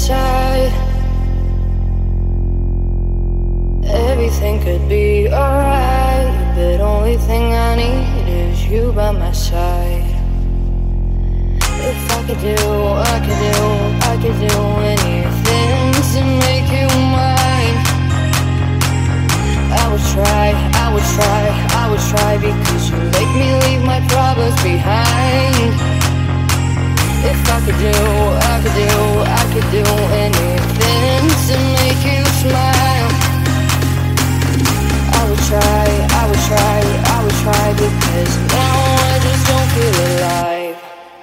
side. Everything could be alright, but only thing I need is you by my side. If I could do, I could do anything to make you mine. I would try because you make me leave my problems behind. If I could do, I could do anything to make you smile. I would try because now I just don't feel alive.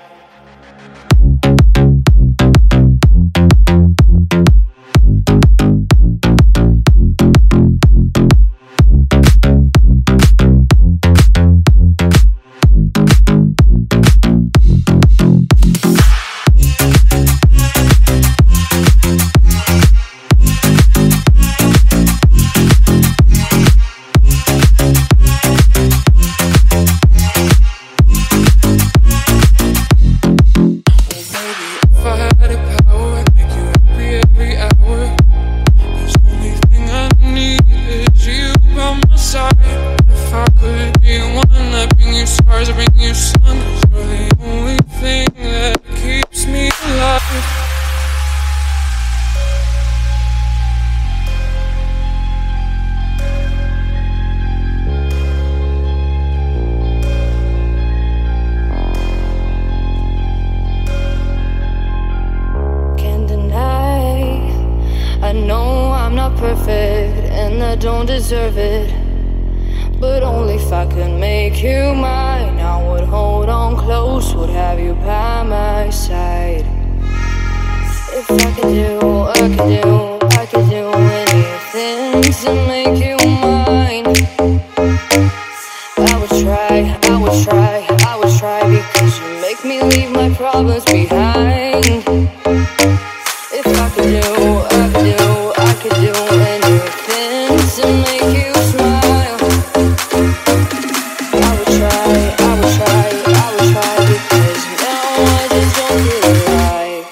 Perfect and I don't deserve it, but only if I could make you mine. I would hold on close, would have you by my side. If I could do, I could do anything to make you mine. I would try because you make me leave my problems behind. If I could do, I could do anything to make you smile. I would try because now I just don't feel alive.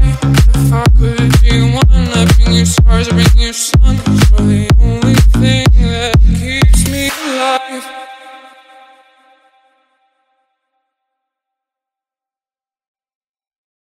If I could be one, I'd bring you stars, I'd bring you sun. 'Cause you're the only thing